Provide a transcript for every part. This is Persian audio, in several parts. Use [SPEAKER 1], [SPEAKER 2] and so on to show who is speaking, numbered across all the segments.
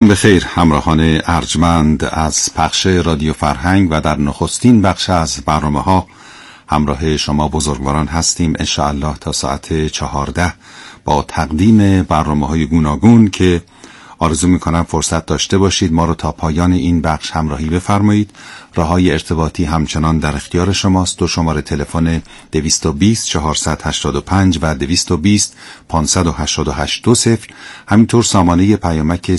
[SPEAKER 1] بخیر همراهان ارجمند از پخش رادیو فرهنگ و در نخستین بخش از برنامه‌ها همراه شما بزرگواران هستیم انشاءالله تا ساعت 14 با تقدیم برنامه‌های گوناگون که آرزو می‌کنم فرصت داشته باشید ما رو تا پایان این بخش همراهی بفرمایید. راه‌های ارتباطی همچنان در اختیار شماست. دو شماره تلفن 220 485 و 220 588 همینطور سامانه پیامک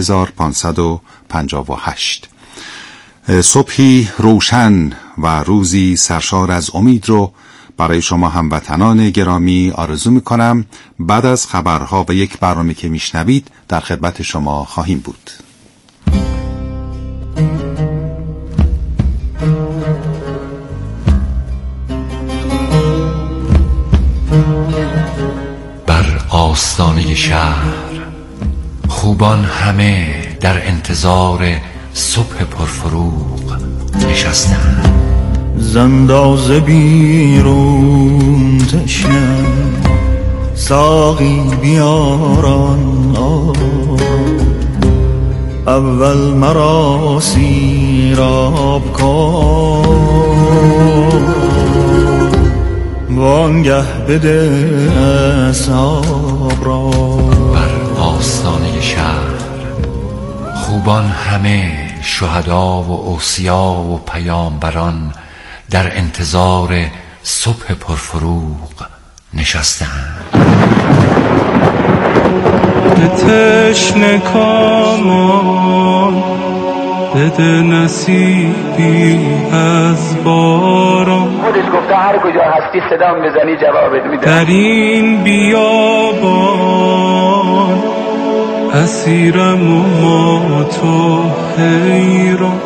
[SPEAKER 1] 30558. صبحی روشن و روزی سرشار از امید رو برای شما هموطنان گرامی آرزو میکنم. بعد از خبرها و یک برنامه که میشنوید در خدمت شما خواهیم بود.
[SPEAKER 2] بر آستانه شهر خوبان همه در انتظار صبح پرفروغ نشستند.
[SPEAKER 3] زنداز بیرون تشنه ساقی بیاران اول مرا سیراب کن وانگه بده اصحاب را.
[SPEAKER 2] بر آستانه شهر خوبان همه شهدا و اوصیا و پیامبران در انتظار صبح پرفروغ نشستند.
[SPEAKER 4] به تشنه کامان بده نصیبی از باران.
[SPEAKER 5] خودش گفته هر کجا هستی صدام بزنی جوابت میدم.
[SPEAKER 4] در این بیابان اسیرم و ما تو حیران.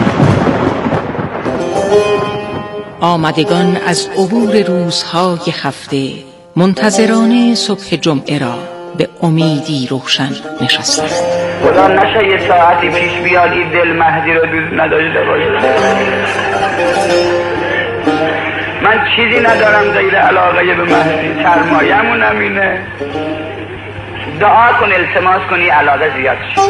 [SPEAKER 6] آمدگان از عبور روزهای هفته منتظران صبح جمعه را به امیدی روشن نشستند.
[SPEAKER 5] خدا نشه یه ساعتی پیش بیاد این دل مهدی رو دوست نداشته باشه. من چیزی ندارم غیر علاقه به مهدی، سرمایه‌مونم اینه. دعا کن التماس کنی علاقه زیاد شه.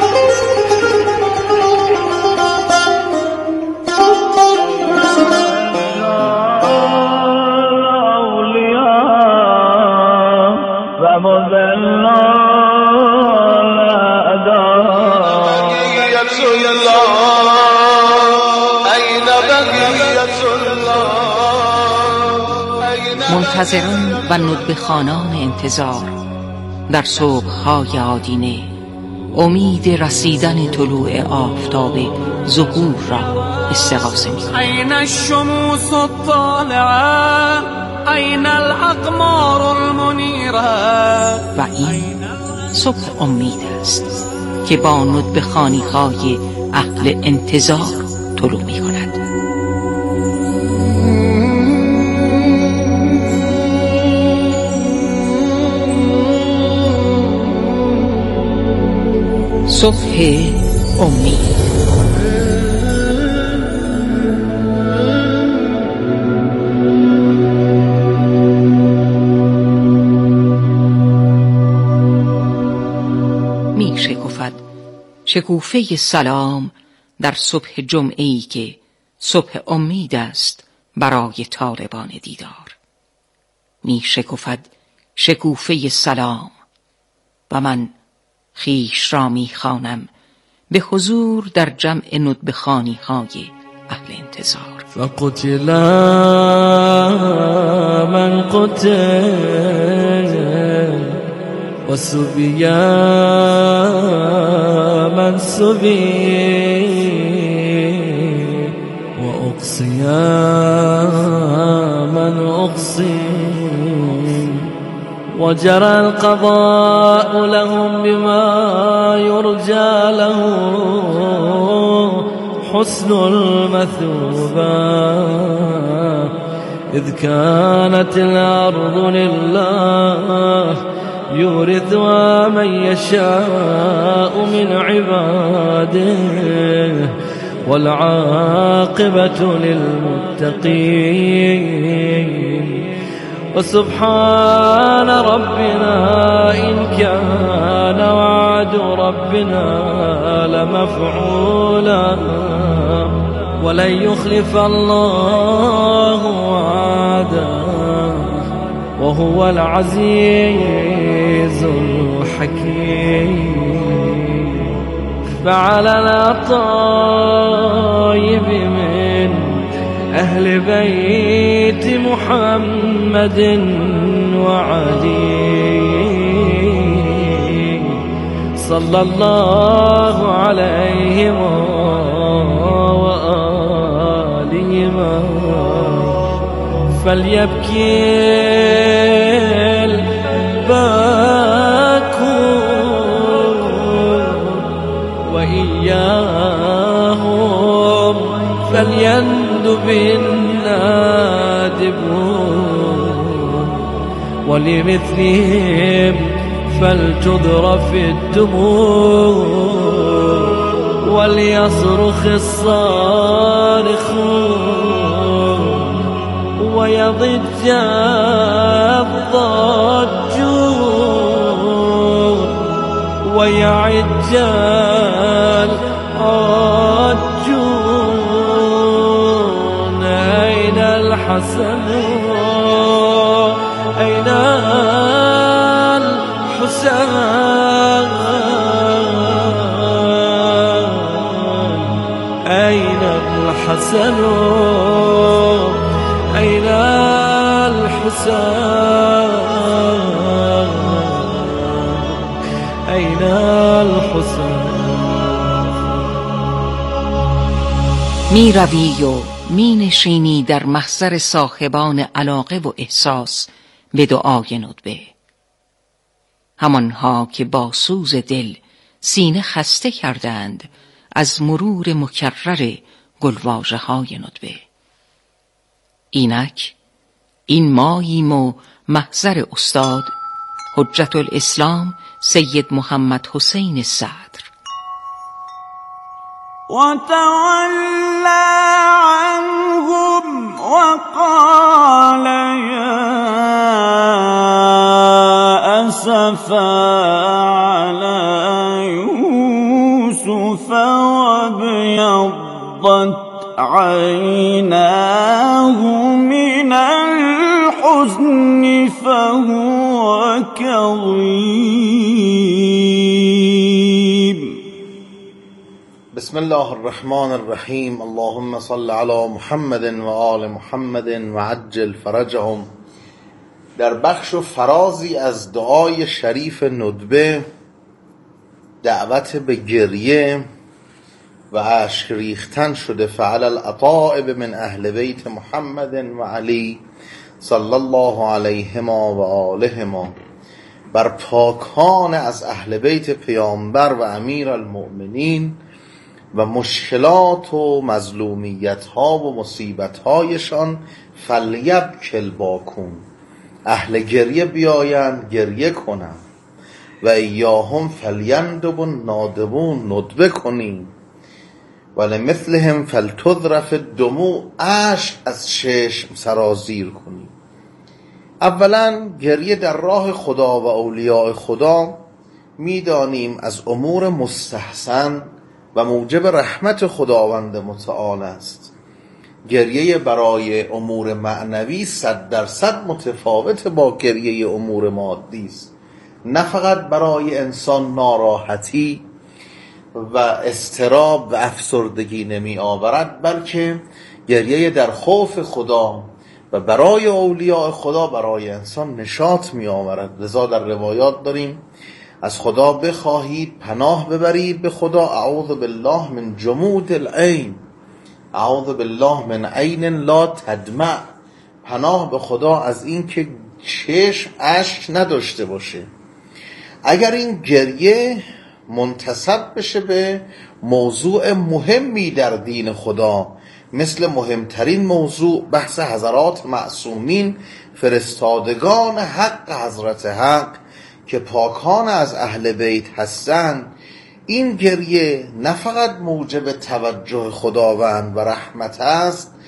[SPEAKER 6] منتظران و ندبخانان انتظار در صبح‌های آدینه امید رسیدن طلوع آفتاب ظهور را استغاثه می‌کنند.
[SPEAKER 4] این الشموس الطالعه این الاقمار المنیره.
[SPEAKER 6] و این صبح امید است که با ندبخانی‌های اهل انتظار طلوع می‌کند. صبح امید. می شکفد شکوفه سلام در صبح جمعه‌ای که صبح امید است برای طالبان دیدار. می شکفد شکوفه سلام و من خویش را می خوانم به حضور در جمع ندبخانی های اهل انتظار.
[SPEAKER 3] فقتل من قتل و سبی من سبی و اقصی من اقصی وجرى القضاء لهم بما يرجى له حسن المثوبة إذ كانت الأرض لله يورثها من يشاء من عباده والعاقبة للمتقين وسبحان ربنا إن كان وعد ربنا لمفعولا ولن يخلف الله وعده وهو العزيز الحكيم. فعلى الطيب من أهل بيت محمد وعلي صلى الله عليهم وآلهم فليبكي الباكون وإياهم فليندب النادبون ولمثلهم فلتذرف الدموع وليصرخ الصارخون ويضج الضاجون ويعج العاجون. أين الحسن أين الحسين أين الحسن أين الحسين أين الحسين.
[SPEAKER 6] می روی و می نشینی در محضر صاحبان علاقه و احساس به دعای ندبه، همانها که با سوز دل سینه خسته کردند از مرور مکرر گلواژه های ندبه. اینک این ماییم و محضر استاد حجت الاسلام سید محمد حسین صدر.
[SPEAKER 7] وتولى عنهم وقال يا أسفا على يوسف وابيضت عيناه من الحزن فهو كظيم.
[SPEAKER 8] بسم الله الرحمن الرحیم. اللهم صل علی محمد و آل محمد و عجل فرجهم. در بخش و فرازی از دعای شریف ندبه دعوت به گریه و اشک ریختن شده. فعل الأطائب من اهل بیت محمد و علی صلی الله علیهما و آلهما، بر پاکان از اهل بیت پیامبر و امیر المؤمنین و مشکلات و مظلومیت ها و مصیبت هایشان فلیبکل باکون، اهل گریه بیایند گریه کنند و ایاهم فلیندب نادبون ندبه کنیم و لمثلهم فلتذرف الدموع، اشک از چشم سرازیر کنیم. اولا گریه در راه خدا و اولیاء خدا میدانیم از امور مستحسن و موجب رحمت خداوند متعال است. گریه برای امور معنوی 100% متفاوت با گریه امور مادی است. نه فقط برای انسان ناراحتی و اضطراب و افسردگی نمی آورد، بلکه گریه در خوف خدا و برای اولیاء خدا برای انسان نشاط می آورد. لذا در روایات داریم از خدا بخواهید پناه ببرید به خدا. اعوذ بالله من جمود العین، اعوذ بالله من عین لا تدمع، پناه به خدا از این که چشم اشک نداشته باشه. اگر این گریه منتسب بشه به موضوع مهمی در دین خدا، مثل مهمترین موضوع بحث حضرات معصومین فرستادگان حق حضرت حق که پاکان از اهل بیت هستند، این گریه نه فقط موجب توجه خداوند و رحمت است،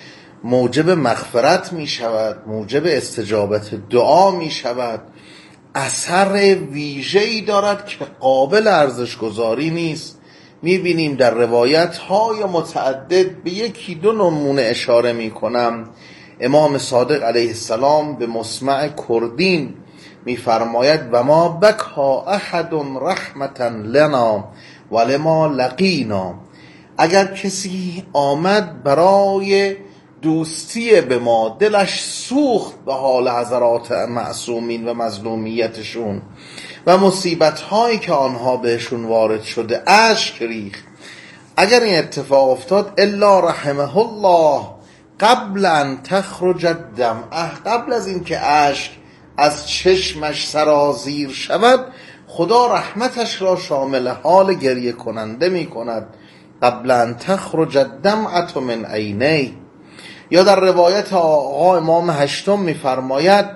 [SPEAKER 8] موجب مغفرت می شود، موجب استجابت دعا می شود، اثر ویژه‌ای دارد که قابل ارزش گذاری نیست. می بینیم در روایت های متعدد، به یکی دو نمونه اشاره می کنم. امام صادق علیه السلام به مسمع کردین می فرماید و ما بکا احد رحمتا لنا و لما لقینا. اگر کسی آمد برای دوستی به ما، دلش سوخت به حال حضرات معصومین و مظلومیتشون و مصیبت هایی که آنها بهشون وارد شده، اشک ریخت، اگر این اتفاق افتاد الا رحمه الله قبل ان تخرج الدمعه، قبل از اینکه اشک از چشمش سرازیر شود، خدا رحمتش را شامل حال گریه کننده می کند. قبل ان تخرج الدمعه من عینی. یا در روایت آقا امام هشتم می فرماید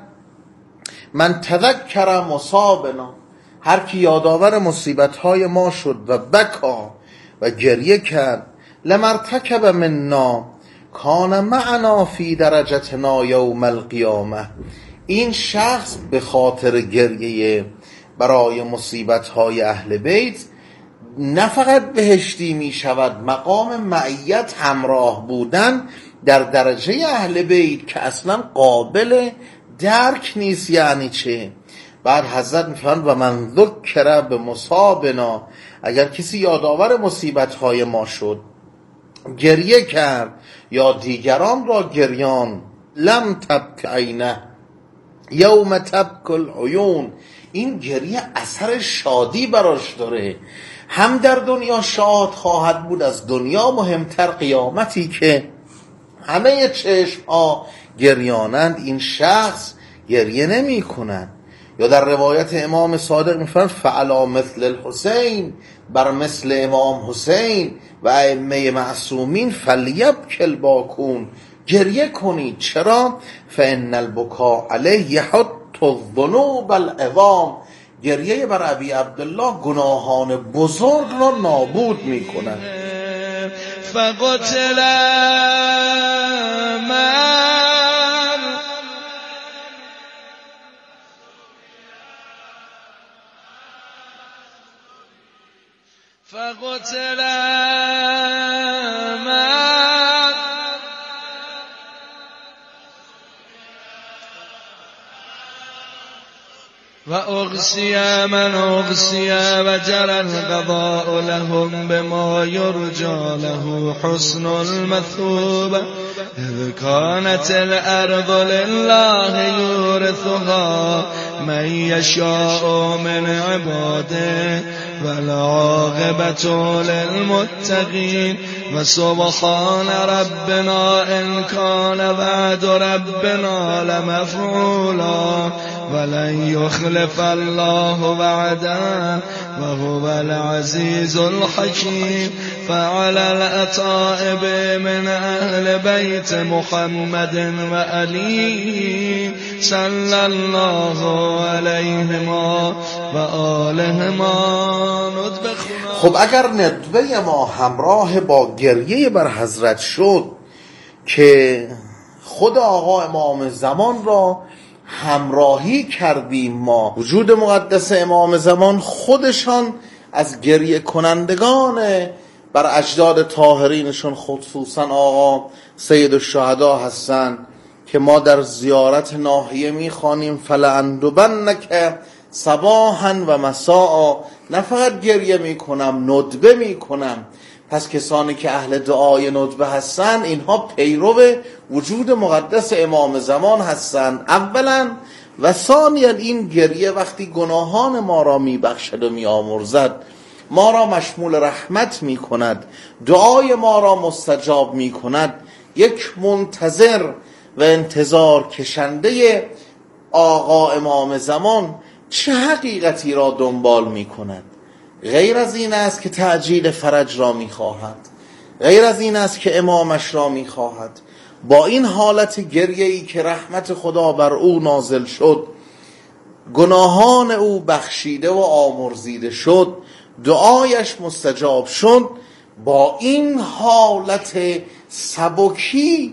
[SPEAKER 8] من تذکر مصابنا، هر کی یادآور مصیبت های ما شد و بکا و گریه کرد، لمرتکب منا کان معنا فی درجتنا یوم القیامه، این شخص به خاطر گریه برای مصیبت های اهل بیت نه فقط بهشتی می شود، مقام معیت، همراه بودن در درجه اهل بیت که اصلا قابل درک نیست. یعنی چه؟ بعد حضرت میفرماند و من ذکر به مصابنا، اگر کسی یادآور مصیبت های ما شد، گریه کرد یا دیگران را گریان، لم تبک عینه یوم تبک العیون، این گریه اثر شادی براش داره، هم در دنیا شاد خواهد بود، از دنیا مهمتر قیامتی که همه چشم ها گریانند، این شخص گریه نمی کند. یا در روایت امام صادق میفرماید فعلا مثل الحسین، بر مثل امام حسین و ائمه معصومین فلیبک الباکون، گریه کنید. چرا؟ فان البکاء علیه یحط الذنوب العظام، گریه بر ابی عبدالله گناهان بزرگ را نابود می کند.
[SPEAKER 9] فقتل و اغشی من اغشی و جرى القضاء لهم بما يرجى له حسن المثوبة اذ كانت الارض لله يورثها من يشاء من عباده والعاقبة للمتقين وسبحان ربنا إن كان وعد ربنا لمفعولا ولن يخلف الله وعده وهو العزيز الحكيم فعلى الأتائب من أهل بيت محمد وعلي صلى الله عليهما وآلهما ندبخنا.
[SPEAKER 8] خب اگر ندبه ما همراه با گریه بر حضرت شد که خود آقا امام زمان را همراهی کردیم، ما وجود مقدس امام زمان خودشان از گریه کنندگان بر اجداد طاهرینشون، خصوصا آقا سید الشهدا هستند که ما در زیارت ناحیه میخوانیم فلأندبنک صباحا و مساء، نه فقط گریه میکنم، ندبه میکنم. پس کسانی که اهل دعای ندبه هستند، اینها پیرو وجود مقدس امام زمان هستند اولا، و ثانیا این گریه وقتی گناهان ما را میبخشد و میآمرزد، ما را مشمول رحمت میکند، دعای ما را مستجاب میکند. یک منتظر و انتظار کشنده آقا امام زمان چه حقیقتی را دنبال میکند؟ غیر از این است که تعجیل فرج را میخواهد، غیر از این است که امامش را میخواهد. با این حالت گریه‌ای که رحمت خدا بر او نازل شد، گناهان او بخشیده و آمرزیده شد، دعایش مستجاب شد، با این حالت سبکی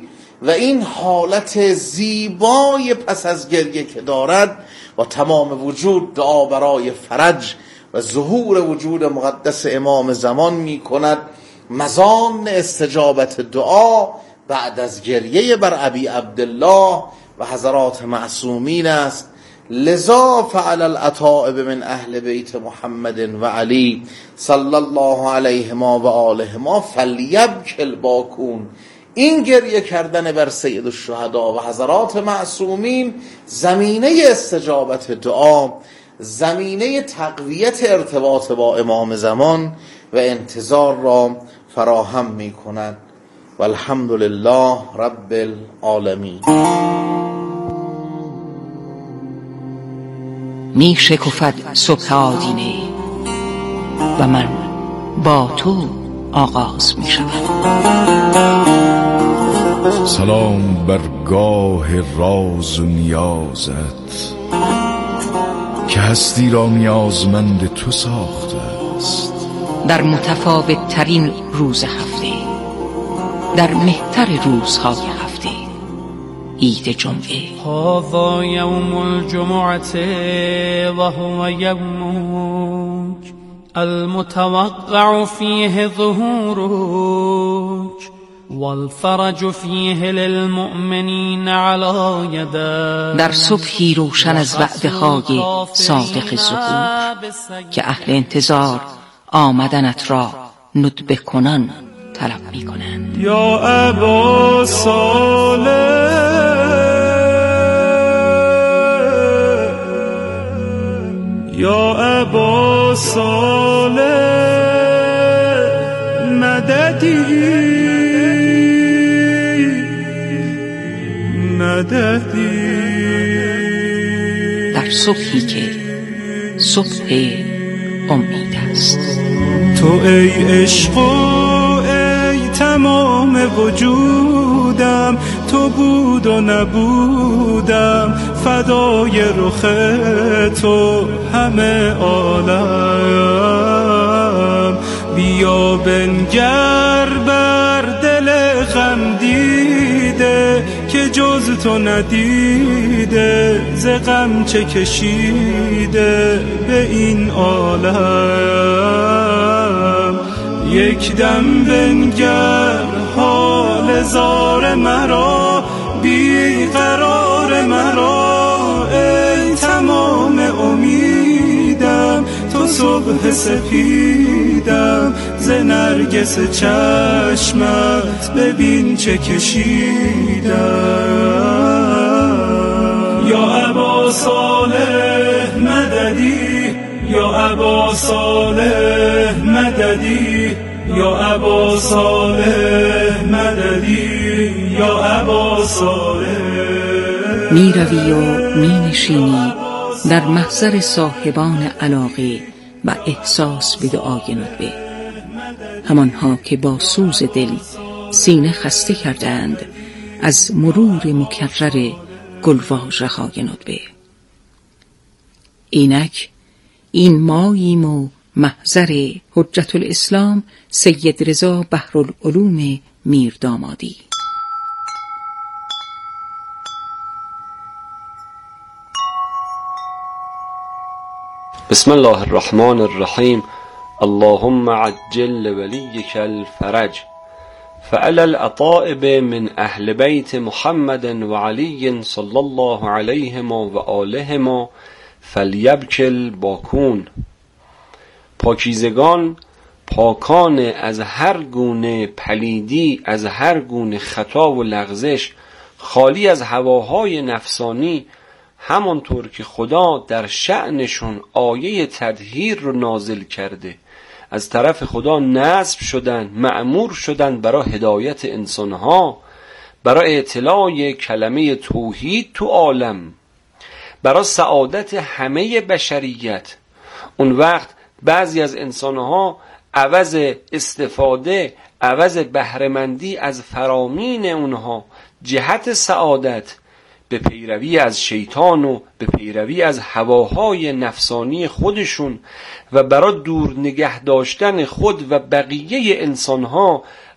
[SPEAKER 8] و این حالت زیبای پس از گریه که دارد و تمام وجود دعا برای فرج و ظهور وجود مقدس امام زمان می کند. مزان استجابت دعا بعد از گریه بر ابی عبدالله و حضرات معصومین است. لذا فعل الاتائب من اهل بیت محمد و علی صلی الله علیهما و آلهما فلیبکل باکون. این گریه کردن بر سید الشهدا و حضرات معصومین زمینه استجابت دعا، زمینه تقویت ارتباط با امام زمان و انتظار را فراهم می کند. والحمد لله رب العالمین.
[SPEAKER 6] می شکفد صبح آدینه و من با تو آغاز می شود.
[SPEAKER 10] سلام بر گاه راز و نیازت که هستی را نیازمند تو ساخته است.
[SPEAKER 6] در متفاوت ترین روز هفته، در مهتر روزهای هفته، عید جمعه.
[SPEAKER 3] هذا یوم الجمعه و هو یومک المتوقع فیه ظهورک والفرج فیه للمؤمنین علی یدک.
[SPEAKER 6] در صبحی روشن از وعده های صادق ظهور که اهل انتظار آمدنت را ندبه کنان طلب می کنند.
[SPEAKER 7] یا ابا صالح یا ابا صالح مددی
[SPEAKER 6] در صبحی که صبح امید است.
[SPEAKER 7] تو ای عشق و ای تمام وجودم، تو بود و نبودم فدای رخ تو همه عالم. بیا بنگر بر دل غم دیده که جز تو ندیده، ز غم چه کشیده به این عالم. یک دم بنگر حال زار مرا، بی قرار مرا، ای تمام امیدم، تو صبح سپیدم، ز نرگس چشمت ببین چه کشیدم. یا ابا صالح مددی، یا ابا صالح مددی، یا ابا صالح مددی، یا ابا صالح.
[SPEAKER 6] می روی و می نشینی در محضر صاحبان علاقه و احساس به دعای ندبه، همانها که با سوز دل سینه خسته کردند از مرور مکرر گلواژه های ندبه. اینک این ماییم و محضر حجت الاسلام سید رضا بحرالعلوم میردامادی.
[SPEAKER 11] بسم الله الرحمن الرحیم. اللهم عجل ولیک الفرج فعلى الأطائب من اهل بیت محمد و علی صلی الله علیهما و آلهما فلیبکل باکون. پاکیزگان، پاکان از هر گونه پلیدی، از هر گونه خطا و لغزش، خالی از هواهای نفسانی، همانطور که خدا در شأنشون آیه تطهیر رو نازل کرده، از طرف خدا نصب شدن، مأمور شدن برای هدایت انسانها، برای اطلاع کلمه توحید تو عالم، برای سعادت همه بشریت. اون وقت بعضی از انسانها عوض استفاده، عوض بهره‌مندی از فرامین اونها جهت سعادت، به پیروی از شیطان و به پیروی از هواهای نفسانی خودشون و برای دور نگه داشتن خود و بقیه انسانها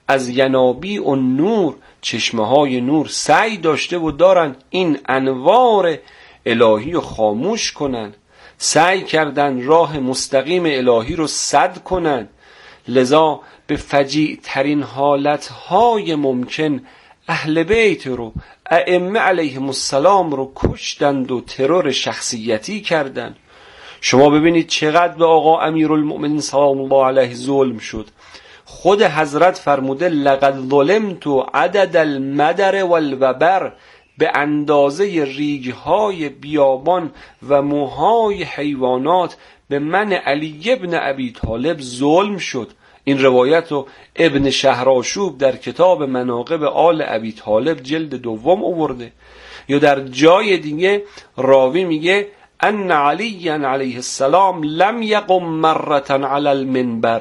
[SPEAKER 11] از ینابیع و نور، چشمه های نور سعی داشته و دارن این انوار الهی رو خاموش کنن، سعی کردن راه مستقیم الهی رو سد کنن. لذا به فجیع ترین حالتهای ممکن اهل بیت رو، ائمه علیهم السلام رو کشتند و ترور شخصیتی کردند. شما ببینید چقدر به آقا امیرالمؤمنین سلام الله علیه ظلم شد. خود حضرت فرموده لقد ظلمت عدد المدر والوبر، به اندازه ریگهای بیابان و موهای حیوانات به من علی ابن ابی طالب ظلم شد. این روایت رو ابن شهرآشوب در کتاب مناقب آل ابی طالب جلد 2 آورده. یا در جای دیگه راوی میگه ان علی علیه السلام لم یقم مرة علی المنبر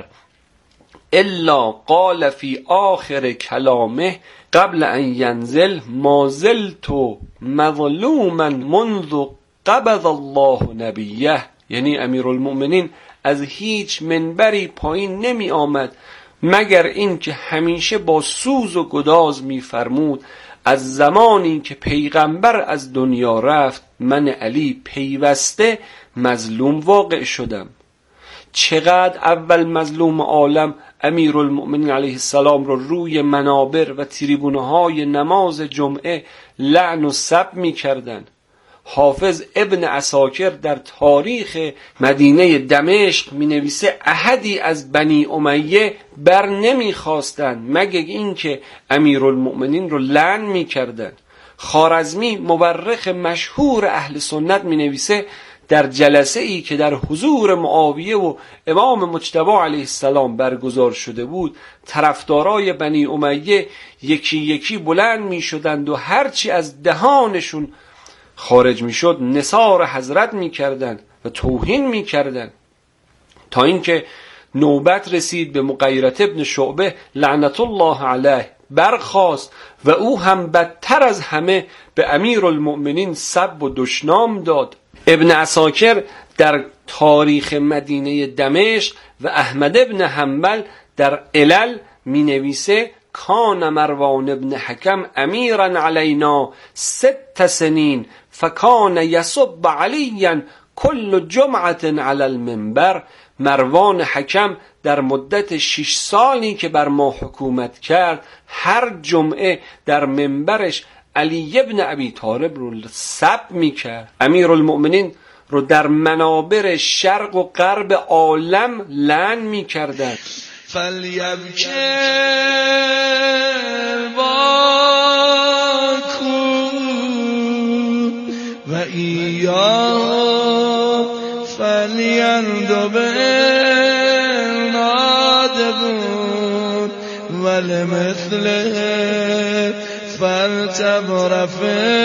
[SPEAKER 11] الا قال فی آخر کلامه قبل ان ینزل ما زلت مظلوما منذ قبض الله نبیه. یعنی امیرالمؤمنین از هیچ منبری پایین نمی آمد مگر این که همیشه با سوز و گداز می فرمود از زمانی که پیغمبر از دنیا رفت من علی پیوسته مظلوم واقع شدم. چقدر اول مظلوم عالم امیرالمؤمنین علیه السلام رو روی منابر و تریبونهای نماز جمعه لعن و سب می کردن. حافظ ابن عساکر در تاریخ مدینه دمشق می نویسه احدی از بنی امیه بر نمی خواستند مگر اینکه امیرالمؤمنین رو لعن می کردن. خوارزمی مورخ مشهور اهل سنت می نویسه در جلسه ای که در حضور معاویه و امام مجتبی علیه السلام برگزار شده بود، طرفدارای بنی امیه یکی یکی بلند می شدند و هرچی از دهانشون خارج می شد نثار حضرت می کردن و توهین می کردن، تا اینکه نوبت رسید به مغیرة ابن شعبه لعنت الله علیه برخاست و او هم بدتر از همه به امیرالمؤمنین سب و دشنام داد. ابن عساکر در تاریخ مدینه دمشق و احمد ابن حنبل در علل می نویسه کان مروان ابن حکم امیرا علینا 6 سنین فکان یسب علیا کل جمعة علی المنبر. مروان حکم در مدت 6 سالی که بر ما حکومت کرد هر جمعه در منبرش علی ابن ابی طالب رو سب میکرد. امیرالمؤمنین رو در منابر شرق و غرب عالم لعن میکردند.
[SPEAKER 9] فلیبکر باکو و ایا فلیندب نادبون ولمثله فلتبرف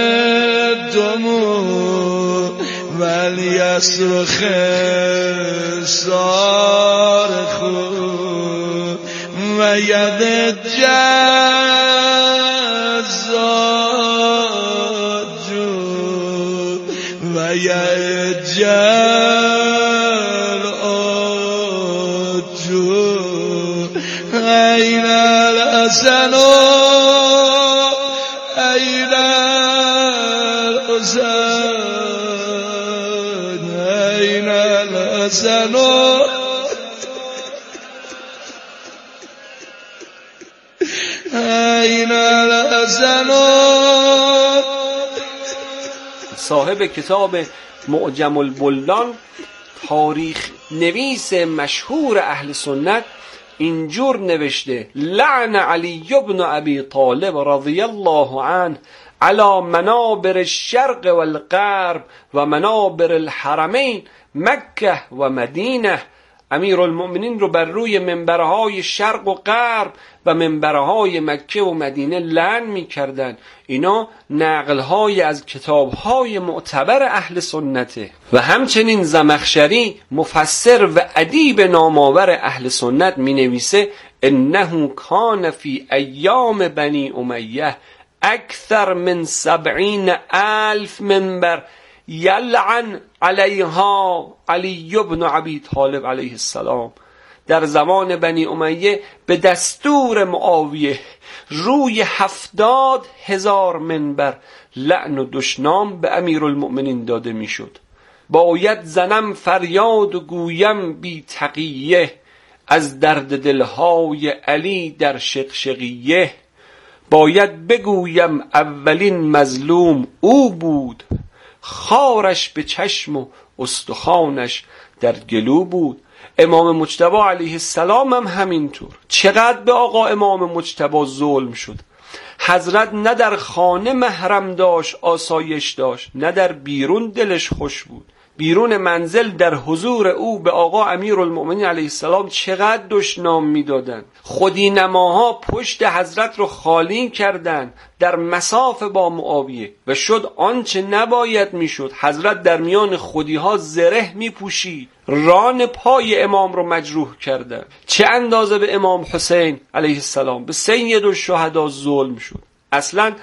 [SPEAKER 9] الدموع ولیصرخ صارخ و ید جزاجو و یجل آجو این الاسنو این الحسن این الحسنو این الحسنو.
[SPEAKER 11] صاحب کتاب معجم البلدان، تاریخ نویس مشهور اهل سنت، اینجور نوشته لعن علی ابن ابی طالب رضی الله عنه علی منابر الشرق والغرب و منابر الحرمین مکه و مدینه. امیرالمؤمنین رو بر روی منبرهای شرق و غرب و منبرهای مکه و مدینه لعن می کردن. اینا نقلهای از کتابهای معتبر اهل سنته. و همچنین زمخشری مفسر و ادیب نامآور اهل سنت می نویسه انه کان فی ایام بنی امیه اکثر من 70,000 منبر یلعن علیها علی ابن ابی طالب علیه السلام. در زمان بنی امیه به دستور معاویه روی 70,000 منبر لعن و دشنام به امیرالمؤمنین داده میشد. باید زنم فریاد و گویم بی تقیه، از درد دلهای علی در شقشقیه. باید بگویم اولین مظلوم او بود، خارش به چشم و استخوانش در گلو بود. امام مجتبی علیه السلام هم همینطور. چقدر به آقا امام مجتبی ظلم شد. حضرت نه در خانه محرم داشت آسایش داشت، نه در بیرون دلش خوش بود. بیرون منزل در حضور او به آقا امیرالمؤمنین علیه السلام چقدر دشنام میدادن. خودی نماها پشت حضرت رو خالی کردند در مساف با معاویه و شد آنچه نباید میشد. حضرت در میان خودیها زره میپوشید، ران پای امام رو مجروح کردند. چه اندازه به امام حسین علیه السلام، به سید الشهدا ظلم شد. اصلا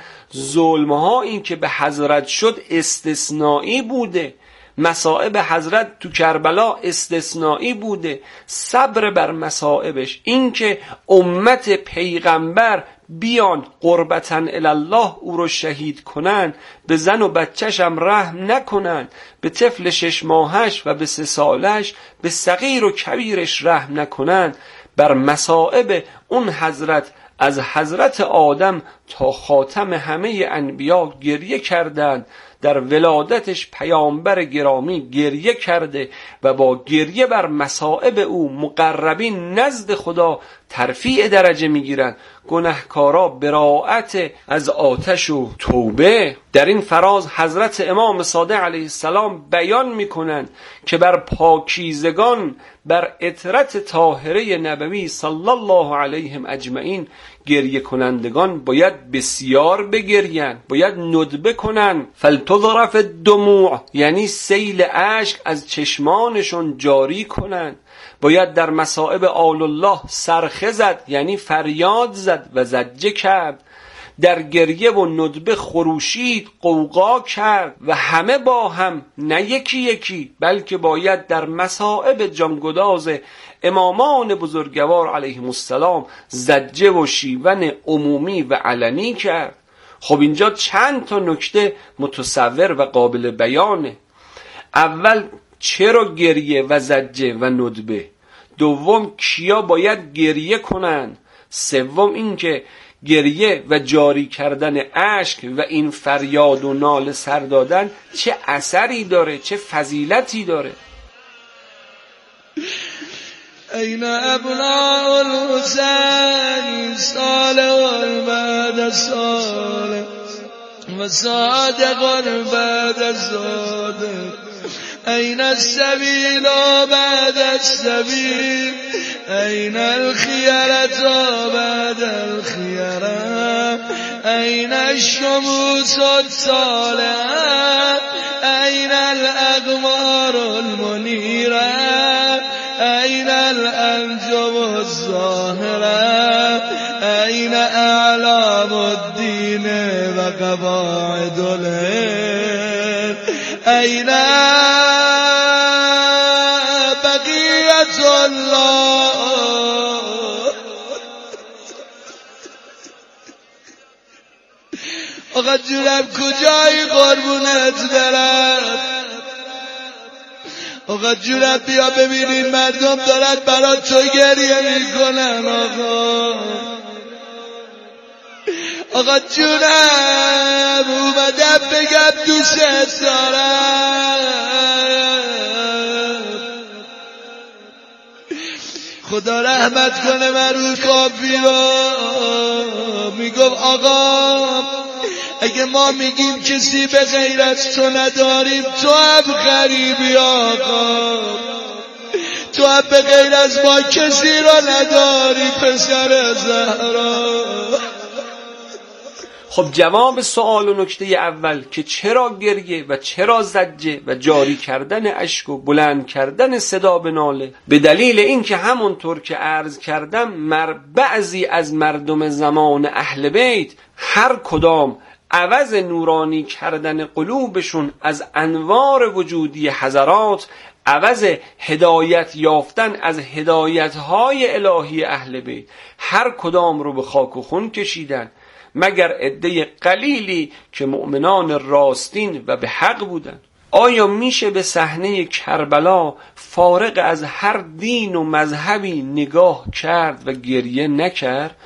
[SPEAKER 11] ظلمها این که به حضرت شد استثنایی بوده. مصائب حضرت تو کربلا استثنایی بوده. صبر بر مصائبش، این که امت پیغمبر بیان قربتاً الله او رو شهید کنن، به زن و بچه‌ش هم رحم نکنن، به طفل 6 ماهش و به 3 سالش، به صغیر و کبیرش رحم نکنن، بر مصائب اون حضرت از حضرت آدم تا خاتم همه انبیا گریه کردند. در ولادتش پیامبر گرامی گریه کرده و با گریه بر مصائب او مقربین نزد خدا ترفیع درجه میگیرند. گناهکارا براءت از آتش و توبه. در این فراز حضرت امام صادق علیه السلام بیان میکنند که بر پاکیزگان، بر عطرت طاهره نبوی صلی الله علیهم اجمعین گریه کنندگان باید بسیار بگریند، باید ندبه کنند. فلتضرف الدموع، یعنی سیل اشک از چشمانشون جاری کنند. باید در مصائب آل الله صرخه زد، یعنی فریاد زد و زجه کرد. در گریه و ندبه خروشید، قوقا کرد و همه با هم، نه یکی یکی، بلکه باید در مصائب جانگداز امامان بزرگوار علیهم السلام زجه و شیون عمومی و علنی کرد. خب اینجا چند تا نکته متصور و قابل بیانه. اول چرا گریه و زجه و ندبه؟ دوم کیا باید گریه کنن؟ سوم این که گریه و جاری کردن اشک و این فریاد و نال سر دادن چه اثری داره، چه فضیلتی داره.
[SPEAKER 9] این ابناء الحسین صالح بعد صالح و صادق بعد صادق. این السبیل بعد السبیل، این الخیرة بعد الخیرة، این الشموس الصالحة، این الاقمار المنیرة، این الانجم الظاهرة، این اعلام الدین و قواعد العلم، این بقیت الله. آقا جونم کجایی قربونت برم؟ آقا جونم بیا ببینین مردم دارن برای تو گریه میکنن. آقا جونم اومدم بگم دوست دارم. خدا رحمت کنه مرحوم کافی رو. میگم آقا اگه ما میگیم کسی به غیر از تو نداریم، تو هم غریبی آقا، تو هم به غیر از ما کسی رو نداری پسر زهرا.
[SPEAKER 11] خب جواب سوال و نکته اول که چرا گریه و چرا زجه و جاری کردن اشک و بلند کردن صدا به ناله، به دلیل این که همونطور که عرض کردم بعضی از مردم زمان اهل بیت هر کدام عوض نورانی کردن قلوبشون از انوار وجودی حضرات، عوض هدایت یافتن از هدایت‌های الهی اهل بیت، هر کدام رو به خاک و خون کشیدن مگر عده قلیلی که مؤمنان راستین و به حق بودن. آیا میشه به صحنه کربلا فارغ از هر دین و مذهبی نگاه کرد و گریه نکرد؟